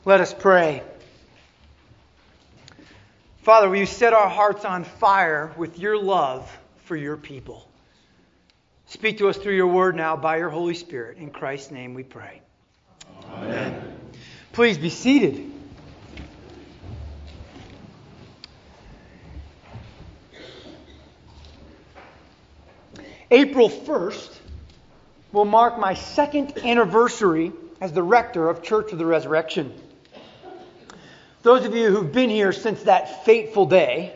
Let us pray. Father, will you set our hearts on fire with your love for your people? Speak to us through your word now by your Holy Spirit. In Christ's name we pray. Amen. Please be seated. April 1st will mark my second anniversary as the rector of Church of the Resurrection. Those of you who've been here since that fateful day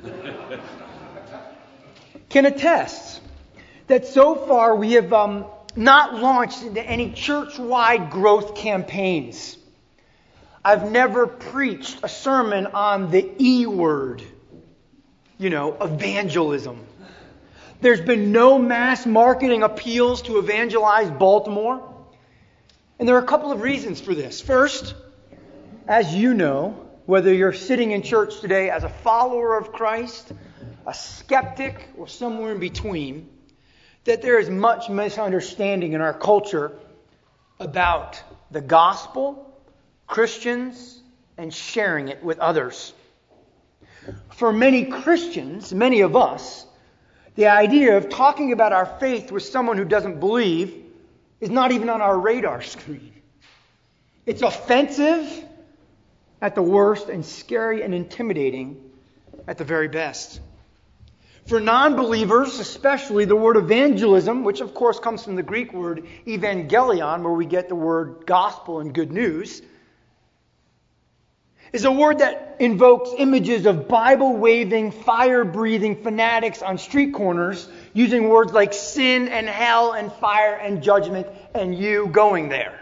can attest that so far we have not launched into any church-wide growth campaigns. I've never preached a sermon on the E word, evangelism. There's been no mass marketing appeals to evangelize Baltimore. And there are a couple of reasons for this. First, as you know, whether you're sitting in church today as a follower of Christ, a skeptic, or somewhere in between, that there is much misunderstanding in our culture about the gospel, Christians, and sharing it with others. For many Christians, many of us, the idea of talking about our faith with someone who doesn't believe is not even on our radar screen. It's offensive at the worst and scary and intimidating at the very best. For non-believers, especially, the word evangelism, which of course comes from the Greek word evangelion, where we get the word gospel and good news, is a word that invokes images of Bible-waving, fire-breathing fanatics on street corners using words like sin and hell and fire and judgment and you going there.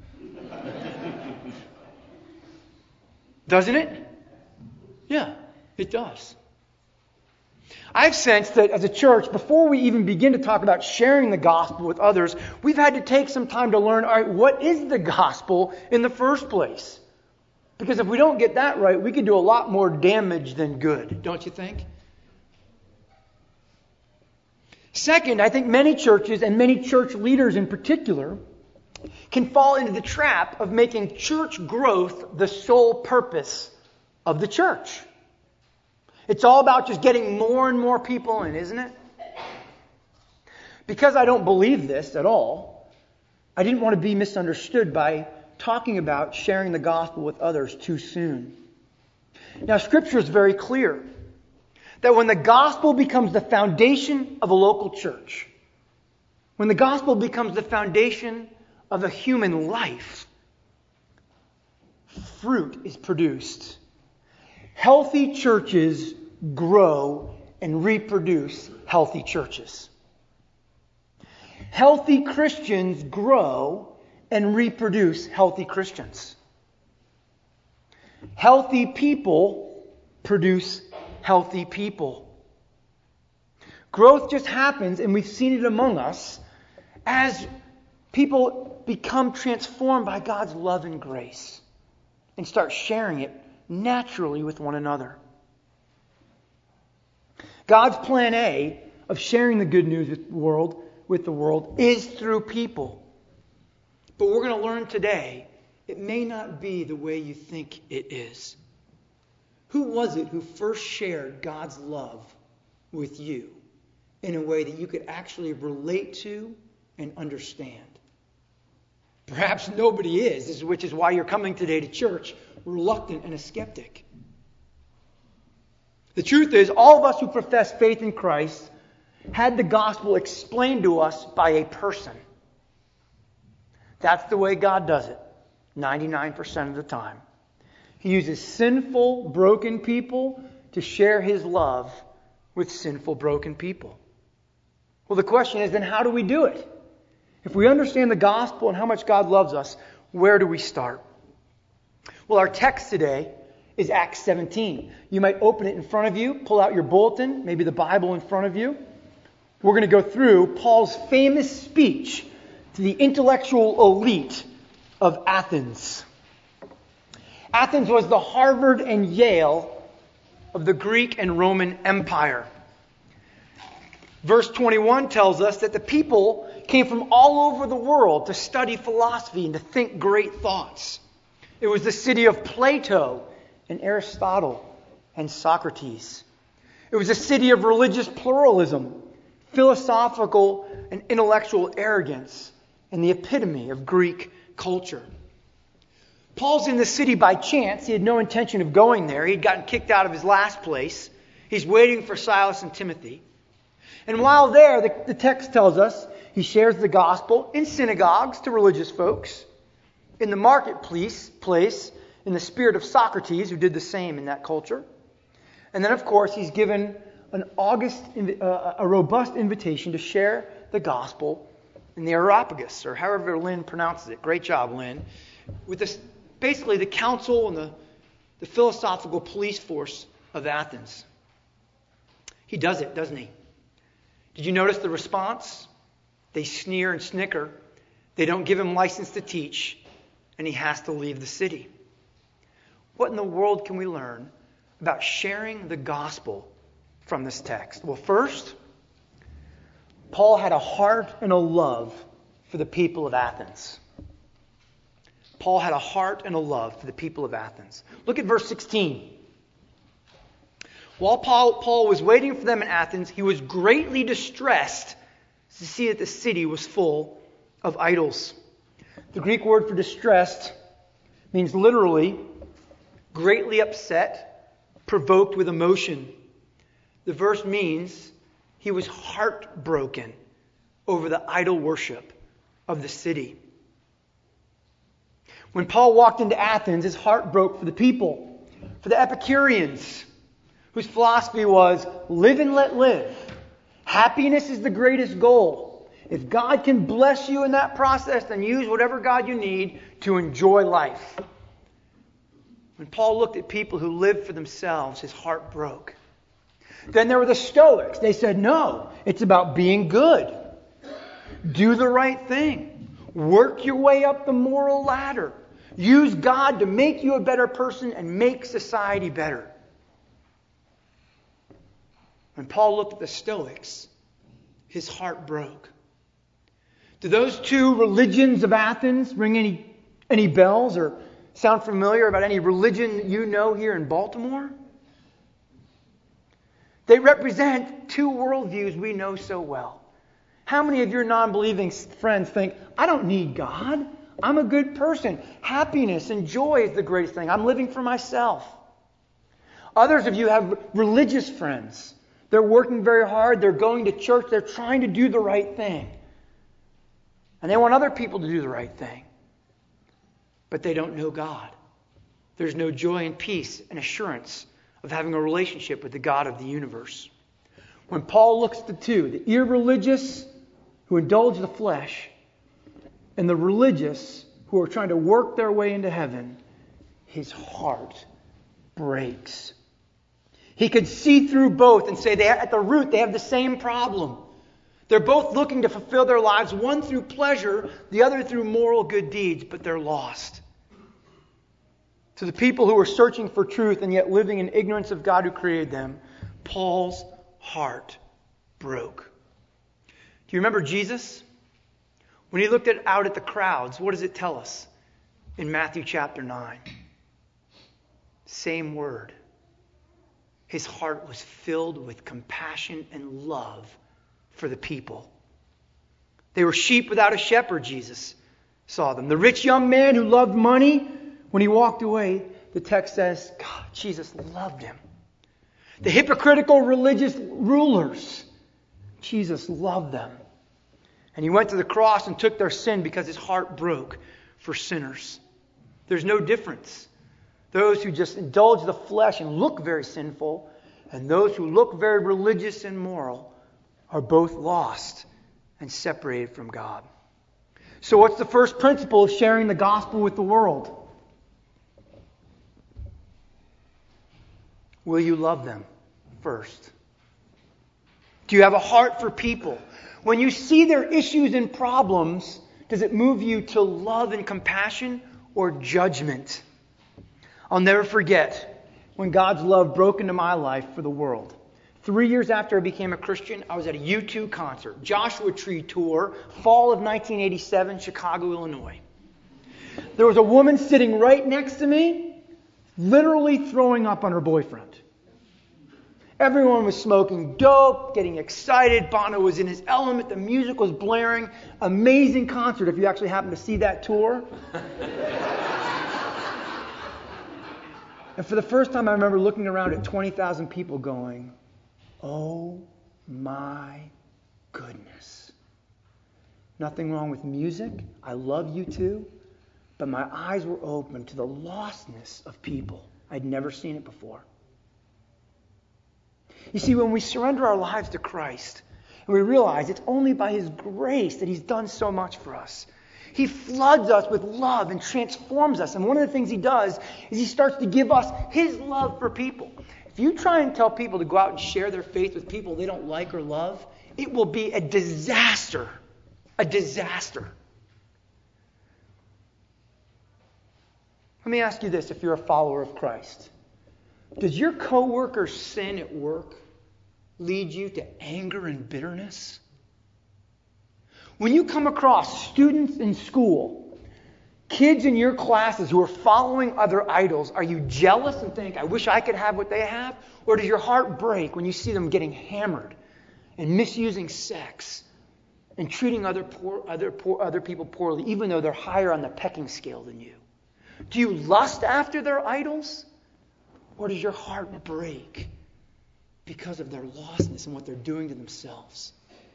Doesn't it? Yeah, it does. I've sensed that as a church, before we even begin to talk about sharing the gospel with others, we've had to take some time to learn, all right, what is the gospel in the first place? Because if we don't get that right, we could do a lot more damage than good, don't you think? Second, I think many churches and many church leaders in particular can fall into the trap of making church growth the sole purpose of the church. It's all about just getting more and more people in, isn't it? Because I don't believe this at all, I didn't want to be misunderstood by talking about sharing the gospel with others too soon. Now, Scripture is very clear that when the gospel becomes the foundation of a local church, when the gospel becomes the foundation of a human life, fruit is produced. Healthy churches grow and reproduce healthy churches. Healthy Christians grow and reproduce healthy Christians. Healthy people produce healthy people. Growth just happens, and we've seen it among us, as people become transformed by God's love and grace and start sharing it naturally with one another. God's plan A of sharing the good news with the world is through people. But we're going to learn today, it may not be the way you think it is. Who was it who first shared God's love with you in a way that you could actually relate to and understand? Perhaps nobody is, which is why you're coming today to church reluctant and a skeptic. The truth is, all of us who profess faith in Christ had the gospel explained to us by a person. That's the way God does it, 99% of the time. He uses sinful, broken people to share His love with sinful, broken people. Well, the question is, then how do we do it? If we understand the gospel and how much God loves us, where do we start? Well, our text today is Acts 17. You might open it in front of you, pull out your bulletin, maybe the Bible in front of you. We're going to go through Paul's famous speech to the intellectual elite of Athens. Athens was the Harvard and Yale of the Greek and Roman Empire. Verse 21 tells us that the people came from all over the world to study philosophy and to think great thoughts. It was the city of Plato and Aristotle and Socrates. It was a city of religious pluralism, philosophical and intellectual arrogance, and the epitome of Greek culture. Paul's in the city by chance. He had no intention of going there. He'd gotten kicked out of his last place. He's waiting for Silas and Timothy. And while there, the text tells us, he shares the gospel in synagogues to religious folks, in the marketplace, in the spirit of Socrates, who did the same in that culture. And then, of course, he's given a robust invitation to share the gospel in the Areopagus, or however Lynn pronounces it. Great job, Lynn. With basically the council and the philosophical police force of Athens. He does it, doesn't he? Did you notice the response? They sneer and snicker. They don't give him license to teach, and he has to leave the city. What in the world can we learn about sharing the gospel from this text? Well, first, Paul had a heart and a love for the people of Athens. Paul had a heart and a love for the people of Athens. Look at verse 16. While Paul was waiting for them in Athens, he was greatly distressed to see that the city was full of idols. The Greek word for distressed means literally greatly upset, provoked with emotion. The verse means he was heartbroken over the idol worship of the city. When Paul walked into Athens, his heart broke for the people, for the Epicureans, whose philosophy was live and let live. Happiness is the greatest goal. If God can bless you in that process, then use whatever God you need to enjoy life. When Paul looked at people who lived for themselves, his heart broke. Then there were the Stoics. They said, no, it's about being good. Do the right thing. Work your way up the moral ladder. Use God to make you a better person and make society better. When Paul looked at the Stoics, his heart broke. Do those two religions of Athens ring any bells or sound familiar about any religion you know here in Baltimore? They represent two worldviews we know so well. How many of your non-believing friends think, I don't need God. I'm a good person. Happiness and joy is the greatest thing. I'm living for myself. Others of you have religious friends. They're working very hard. They're going to church. They're trying to do the right thing. And they want other people to do the right thing. But they don't know God. There's no joy and peace and assurance of having a relationship with the God of the universe. When Paul looks at the two, the irreligious who indulge the flesh and the religious who are trying to work their way into heaven, his heart breaks. He could see through both and say at the root they have the same problem. They're both looking to fulfill their lives, one through pleasure, the other through moral good deeds, but they're lost. To the people who are searching for truth and yet living in ignorance of God who created them, Paul's heart broke. Do you remember Jesus? When he looked out at the crowds, what does it tell us in Matthew chapter 9? Same word. His heart was filled with compassion and love for the people. They were sheep without a shepherd, Jesus saw them. The rich young man who loved money, when he walked away, the text says, God, Jesus loved him. The hypocritical religious rulers, Jesus loved them. And he went to the cross and took their sin because his heart broke for sinners. There's no difference. Those who just indulge the flesh and look very sinful, and those who look very religious and moral, are both lost and separated from God. So what's the first principle of sharing the gospel with the world? Will you love them first? Do you have a heart for people? When you see their issues and problems, does it move you to love and compassion or judgment? I'll never forget when God's love broke into my life for the world. 3 years after I became a Christian, I was at a U2 concert, Joshua Tree Tour, fall of 1987, Chicago, Illinois. There was a woman sitting right next to me, literally throwing up on her boyfriend. Everyone was smoking dope, getting excited. Bono was in his element. The music was blaring. Amazing concert if you actually happen to see that tour. And for the first time, I remember looking around at 20,000 people going, oh my goodness. Nothing wrong with music. I love you too. But my eyes were open to the lostness of people. I'd never seen it before. You see, when we surrender our lives to Christ, and we realize it's only by His grace that He's done so much for us, He floods us with love and transforms us. And one of the things He does is He starts to give us His love for people. If you try and tell people to go out and share their faith with people they don't like or love, it will be a disaster. A disaster. Let me ask you this, if you're a follower of Christ. Does your coworker's sin at work lead you to anger and bitterness? When you come across students in school, kids in your classes who are following other idols, are you jealous and think, I wish I could have what they have? Or does your heart break when you see them getting hammered and misusing sex and treating other people poorly, even though they're higher on the pecking scale than you? Do you lust after their idols? Or does your heart break because of their lostness and what they're doing to themselves?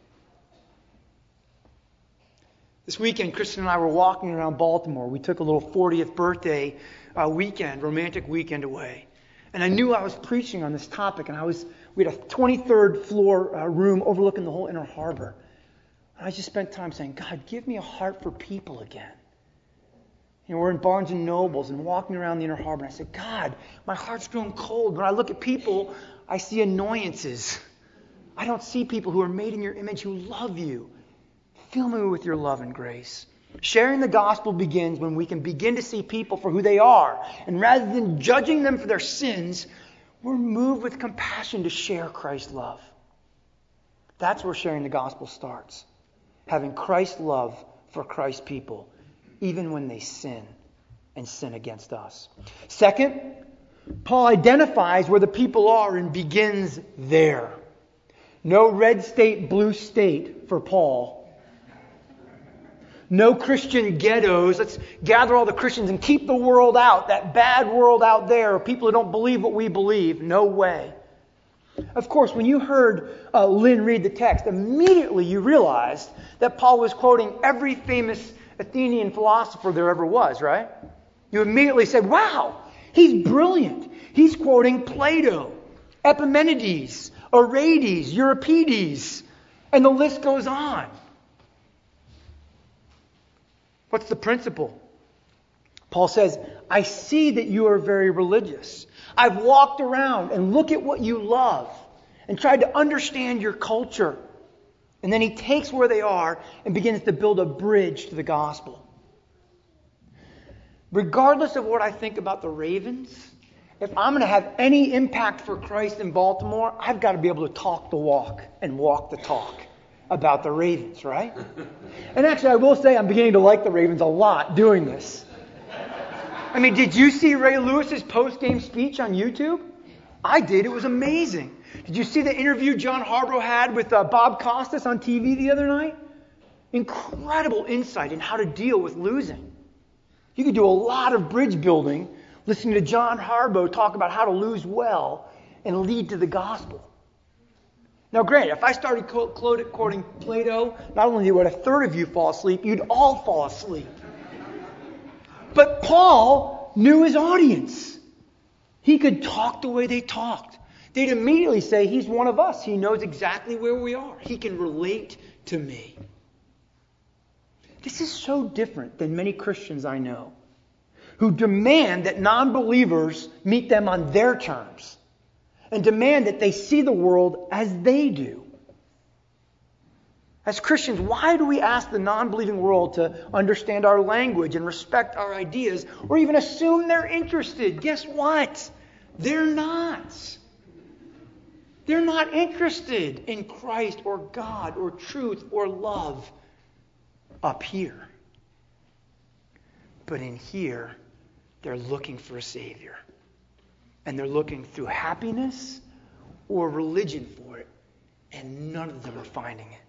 This weekend, Kristen and I were walking around Baltimore. We took a little 40th birthday weekend, romantic weekend away. And I knew I was preaching on this topic. And we had a 23rd floor room overlooking the whole Inner Harbor. And I just spent time saying, God, give me a heart for people again. You know, we're in Barnes and Nobles and walking around the Inner Harbor. And I said, God, my heart's grown cold. When I look at people, I see annoyances. I don't see people who are made in your image who love you. Fill me with your love and grace. Sharing the gospel begins when we can begin to see people for who they are. And rather than judging them for their sins, we're moved with compassion to share Christ's love. That's where sharing the gospel starts. Having Christ's love for Christ's people, even when they sin and sin against us. Second, Paul identifies where the people are and begins there. No red state, blue state for Paul. No Christian ghettos. Let's gather all the Christians and keep the world out, that bad world out there, people who don't believe what we believe. No way. Of course, when you heard Lynn read the text, immediately you realized that Paul was quoting every famous Athenian philosopher there ever was, right? You immediately said, wow, he's brilliant. He's quoting Plato, Epimenides, Orestes, Euripides, and the list goes on. What's the principle? Paul says, I see that you are very religious. I've walked around and look at what you love and tried to understand your culture. And then he takes where they are and begins to build a bridge to the gospel. Regardless of what I think about the Ravens, if I'm going to have any impact for Christ in Baltimore, I've got to be able to talk the walk and walk the talk about the Ravens, right? And actually, I will say I'm beginning to like the Ravens a lot doing this. I mean, did you see Ray Lewis's post-game speech on YouTube? I did. It was amazing. Did you see the interview John Harbaugh had with Bob Costas on TV the other night? Incredible insight in how to deal with losing. You could do a lot of bridge building listening to John Harbaugh talk about how to lose well and lead to the gospel. Now, granted, if I started quoting Plato, not only would a third of you fall asleep, you'd all fall asleep. But Paul knew his audience. He could talk the way they talked. They'd immediately say, he's one of us. He knows exactly where we are. He can relate to me. This is so different than many Christians I know who demand that non-believers meet them on their terms and demand that they see the world as they do. As Christians, why do we ask the non-believing world to understand our language and respect our ideas or even assume they're interested? Guess what? They're not. They're not interested in Christ or God or truth or love up here. But in here, they're looking for a Savior. And they're looking through happiness or religion for it. And none of them are finding it.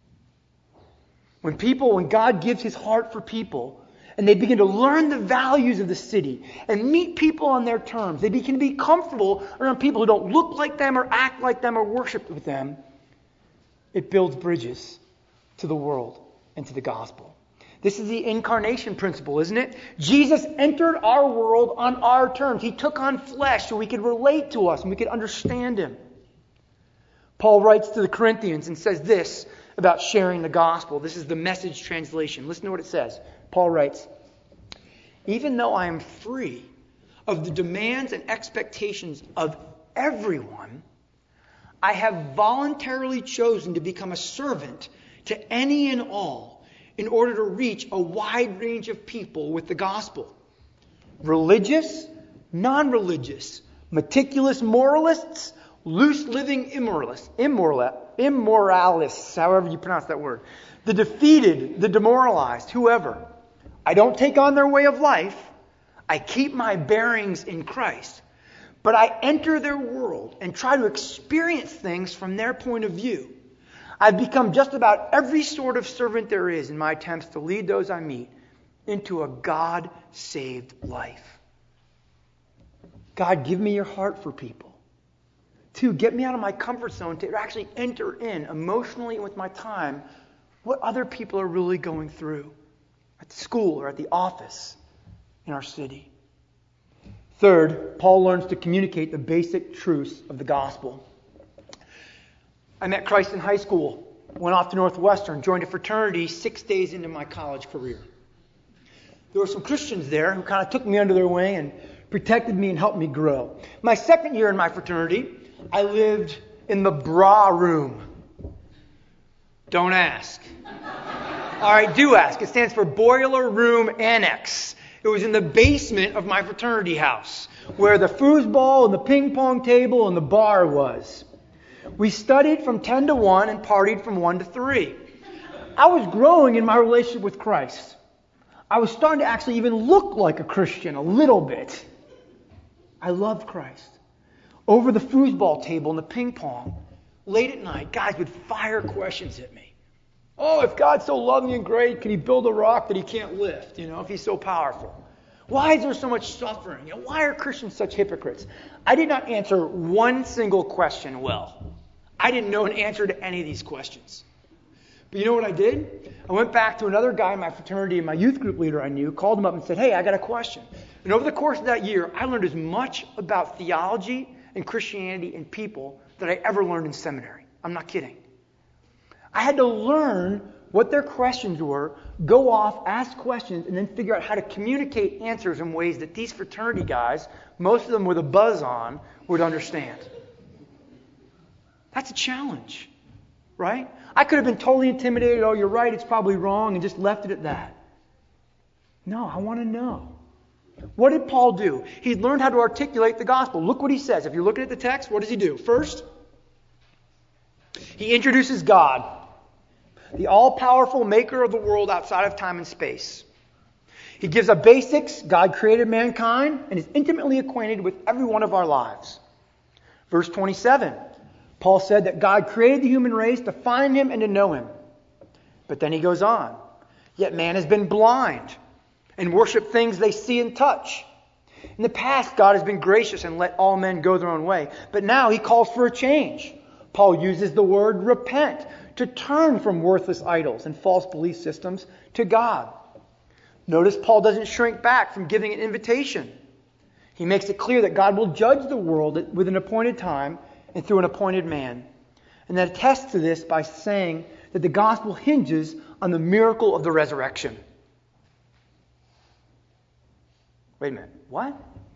When God gives his heart for people, and they begin to learn the values of the city and meet people on their terms, they begin to be comfortable around people who don't look like them or act like them or worship with them, it builds bridges to the world and to the gospel. This is the incarnation principle, isn't it? Jesus entered our world on our terms. He took on flesh so we could relate to us and we could understand him. Paul writes to the Corinthians and says this about sharing the gospel. This is the Message translation. Listen to what it says. Paul writes, "Even though I am free of the demands and expectations of everyone, I have voluntarily chosen to become a servant to any and all in order to reach a wide range of people with the gospel. Religious, non-religious, meticulous moralists, loose-living immoralists, however you pronounce that word, the defeated, the demoralized, whoever. I don't take on their way of life. I keep my bearings in Christ. But I enter their world and try to experience things from their point of view. I've become just about every sort of servant there is in my attempts to lead those I meet into a God-saved life." God, give me your heart for people. 2, get me out of my comfort zone to actually enter in emotionally and with my time what other people are really going through at school or at the office in our city. 3rd, Paul learns to communicate the basic truths of the gospel. I met Christ in high school, went off to Northwestern, joined a fraternity 6 days into my college career. There were some Christians there who kind of took me under their wing and protected me and helped me grow. My 2nd year in my fraternity, I lived in the bra room. Don't ask. All right, do ask. It stands for Boiler Room Annex. It was in the basement of my fraternity house, where the foosball and the ping pong table and the bar was. We studied from 10 to 1 and partied from 1 to 3. I was growing in my relationship with Christ. I was starting to actually even look like a Christian a little bit. I loved Christ. Over the foosball table and the ping pong, late at night, guys would fire questions at me. Oh, if God's so loving and great, can he build a rock that he can't lift, if he's so powerful? Why is there so much suffering? Why are Christians such hypocrites? I did not answer one single question well. I didn't know an answer to any of these questions. But you know what I did? I went back to another guy in my fraternity and my youth group leader I knew, called him up and said, "Hey, I got a question." And over the course of that year, I learned as much about theology and Christianity and people that I ever learned in seminary. I'm not kidding. I had to learn what their questions were, go off, ask questions, and then figure out how to communicate answers in ways that these fraternity guys, most of them with a buzz on, would understand. That's a challenge, right? I could have been totally intimidated. Oh, you're right, it's probably wrong, and just left it at that. No, I want to know. What did Paul do? He learned how to articulate the gospel. Look what he says. If you're looking at the text, what does he do? First, he introduces God, the all-powerful maker of the world outside of time and space. He gives a basics. God created mankind and is intimately acquainted with every one of our lives. Verse 27, Paul said that God created the human race to find him and to know him. But then he goes on. Yet man has been blind and worship things they see and touch. In the past, God has been gracious and let all men go their own way. But now he calls for a change. Paul uses the word repent, to turn from worthless idols and false belief systems to God. Notice Paul doesn't shrink back from giving an invitation. He makes it clear that God will judge the world with an appointed time and through an appointed man. And that attests to this by saying that the gospel hinges on the miracle of the resurrection. Wait a minute. What?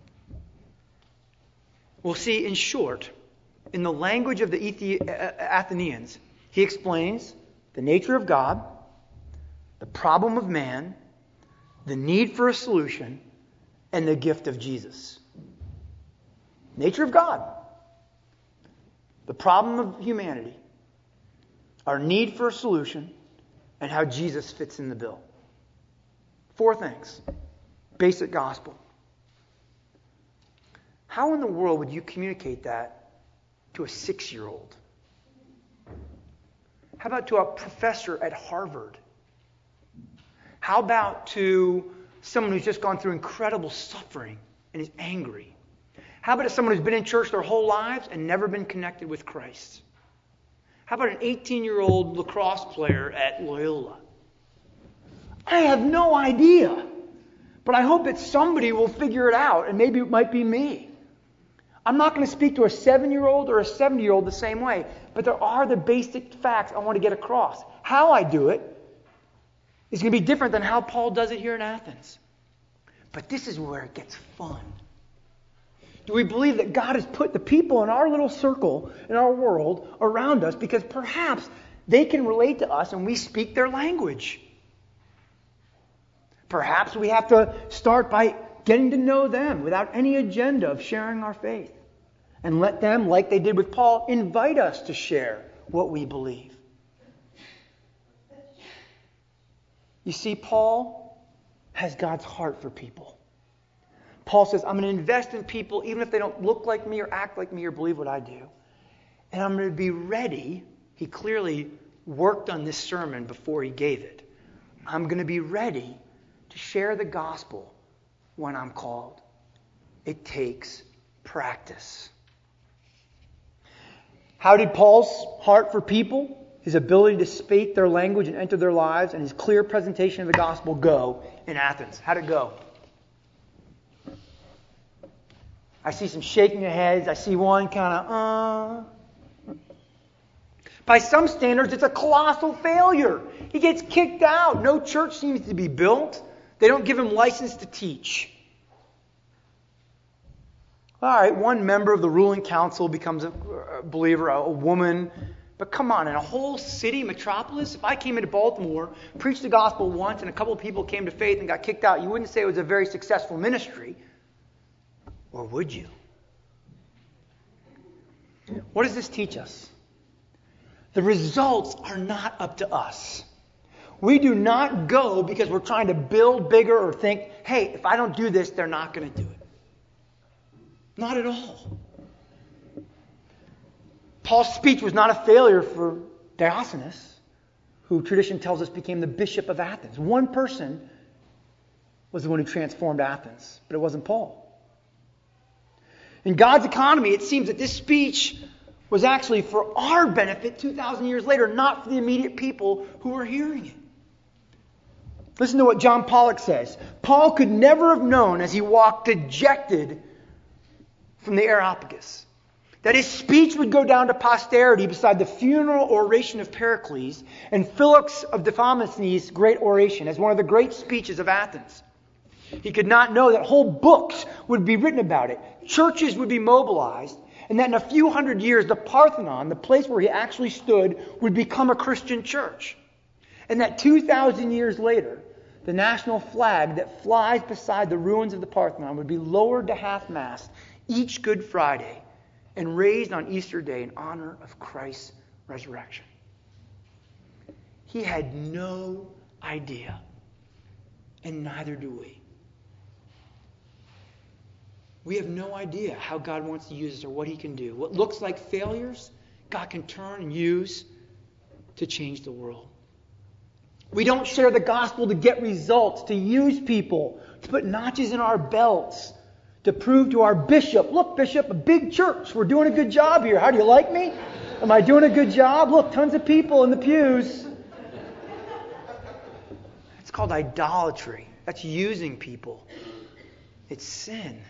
Well, see, in short, in the language of the Athenians, he explains the nature of God, the problem of man, the need for a solution, and the gift of Jesus. Nature of God, the problem of humanity, our need for a solution, and how Jesus fits in the bill. 4 things. basic gospel. How in the world would you communicate that to a 6-year-old? How about to a professor at Harvard? How about to someone who's just gone through incredible suffering and is angry? How about to someone who's been in church their whole lives and never been connected with Christ? How about an 18-year-old lacrosse player at Loyola? I have no idea, but I hope that somebody will figure it out, and maybe it might be me. I'm not going to speak to a 7-year-old or a 70-year-old the same way, but there are the basic facts I want to get across. How I do it is going to be different than how Paul does it here in Athens. But this is where it gets fun. Do we believe that God has put the people in our little circle, in our world, around us because perhaps they can relate to us and we speak their language? Perhaps we have to start by getting to know them without any agenda of sharing our faith. And let them, like they did with Paul, invite us to share what we believe. You see, Paul has God's heart for people. Paul says, I'm going to invest in people even if they don't look like me or act like me or believe what I do. And I'm going to be ready. He clearly worked on this sermon before he gave it. I'm going to be ready to share the gospel when I'm called. It takes practice. How did Paul's heart for people, his ability to speak their language and enter their lives, and his clear presentation of the gospel go in Athens? How'd it go? I see some shaking of heads. I see one kind of, By some standards, it's a colossal failure. He gets kicked out. No church seems to be built. They don't give him license to teach. All right, one member of the ruling council becomes a believer, a woman. But come on, in a whole city, metropolis, if I came into Baltimore, preached the gospel once, and a couple of people came to faith and got kicked out, you wouldn't say it was a very successful ministry. Or would you? What does this teach us? The results are not up to us. We do not go because we're trying to build bigger or think, hey, if I don't do this, they're not going to do it. Not at all. Paul's speech was not a failure for Diocenes, who tradition tells us became the bishop of Athens. One person was the one who transformed Athens, but it wasn't Paul. In God's economy, it seems that this speech was actually for our benefit 2,000 years later, not for the immediate people who were hearing it. Listen to what John Pollock says. Paul could never have known as he walked dejected from the Areopagus that his speech would go down to posterity beside the funeral oration of Pericles and Philux of Diphomenes' great oration as one of the great speeches of Athens. He could not know that whole books would be written about it, churches would be mobilized, and that in a few hundred years the Parthenon, the place where he actually stood, would become a Christian church. And that 2,000 years later, the national flag that flies beside the ruins of the Parthenon would be lowered to half-mast each Good Friday and raised on Easter Day in honor of Christ's resurrection. He had no idea, and neither do we. We have no idea how God wants to use us or what He can do. What looks like failures, God can turn and use to change the world. We don't share the gospel to get results, to use people, to put notches in our belts, to prove to our bishop, look, bishop, a big church. We're doing a good job here. How do you like me? Am I doing a good job? Look, tons of people in the pews. It's called idolatry. That's using people. It's sin.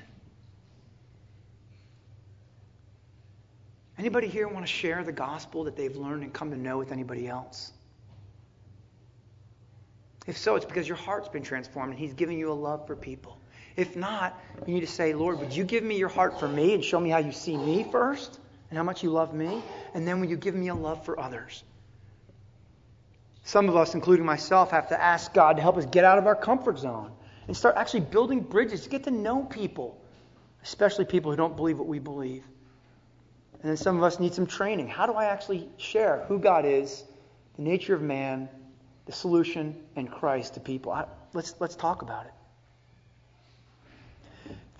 Anybody here want to share the gospel that they've learned and come to know with anybody else? If so, it's because your heart's been transformed and He's giving you a love for people. If not, you need to say, Lord, would you give me your heart for me and show me how you see me first and how much you love me? And then will you give me a love for others? Some of us, including myself, have to ask God to help us get out of our comfort zone and start actually building bridges to get to know people, especially people who don't believe what we believe. And then some of us need some training. How do I actually share who God is, the nature of man, the solution, and Christ to people? Let's talk about it.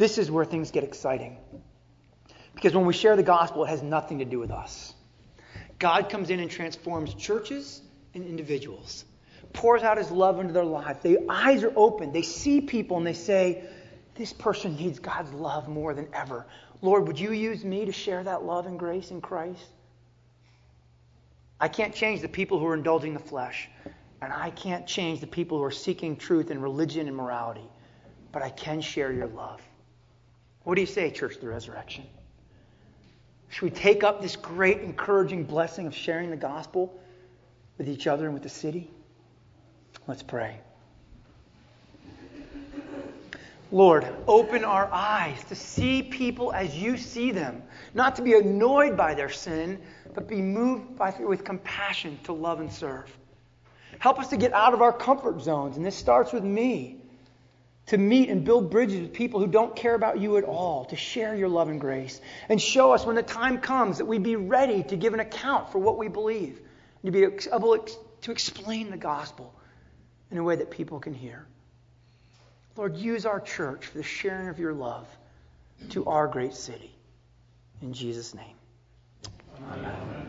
This is where things get exciting. Because when we share the gospel, it has nothing to do with us. God comes in and transforms churches and individuals. Pours out his love into their life. Their eyes are open. They see people and they say, this person needs God's love more than ever. Lord, would you use me to share that love and grace in Christ? I can't change the people who are indulging the flesh. And I can't change the people who are seeking truth in religion and morality. But I can share your love. What do you say, Church of the Resurrection? Should we take up this great, encouraging blessing of sharing the gospel with each other and with the city? Let's pray. Lord, open our eyes to see people as you see them. Not to be annoyed by their sin, but be moved with compassion to love and serve. Help us to get out of our comfort zones, and this starts with me. To meet and build bridges with people who don't care about you at all, to share your love and grace. And show us when the time comes that we be ready to give an account for what we believe. To be able to explain the gospel in a way that people can hear. Lord, use our church for the sharing of your love to our great city. In Jesus' name. Amen.